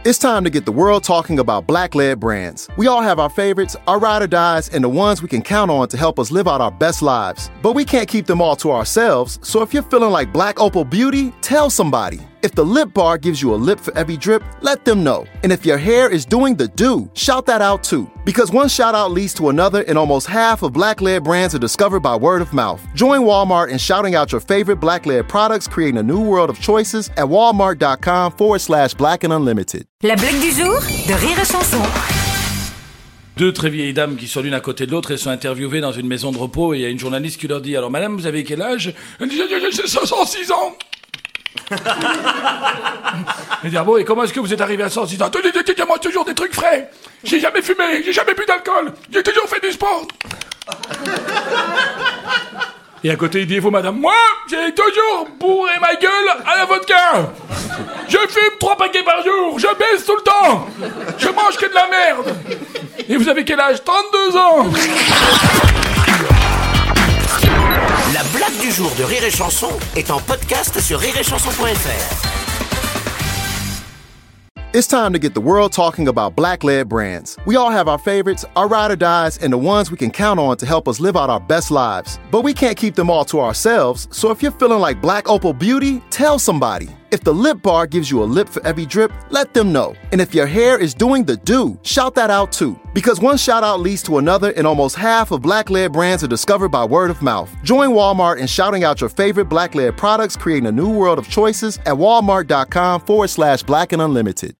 It's time to get the world talking about Black-led brands. We all have our favorites, our ride or dies, and the ones we can count on to help us live out our best lives. But we can't keep them all to ourselves, so if you're feeling like Black Opal Beauty, tell somebody. If the Lip Bar gives you a lip for every drip, let them know. And if your hair is doing the do, shout that out too. Because one shout out leads to another, and almost half of Black-led brands are discovered by word of mouth. Join Walmart in shouting out your favorite Black-led products, creating a new world of choices at walmart.com/Black and Unlimited. La blague du jour de Rire et Chanson. Deux très vieilles dames qui sont l'une à côté de l'autre et sont interviewées dans une maison de repos, et il y a une journaliste qui leur dit: alors madame, vous avez quel âge? Elle dit: j'ai 106 ans. Elle dit: ah bon, et comment est-ce que vous êtes arrivé à 106 ans? Moi toujours des trucs frais. J'ai jamais fumé, j'ai jamais bu d'alcool, j'ai toujours fait du sport. Et à côté, il dit: et vous madame? Moi, j'ai toujours bourré ma gueule à la vodka. Je fume 3 paquets par jour, je baisse tout le temps, je mange que de la merde. Et vous avez quel âge? 32 ans. La blague du jour de Rire et Chanson est en podcast sur rireetchanson.fr. It's time to get the world talking about Black-led brands. We all have our favorites, our ride or dies, and the ones we can count on to help us live out our best lives. But we can't keep them all to ourselves, so if you're feeling like Black Opal Beauty, tell somebody. If the Lip Bar gives you a lip for every drip, let them know. And if your hair is doing the do, shout that out too. Because one shout out leads to another, and almost half of Black-led brands are discovered by word of mouth. Join Walmart in shouting out your favorite Black-led products, creating a new world of choices at walmart.com/Black and Unlimited.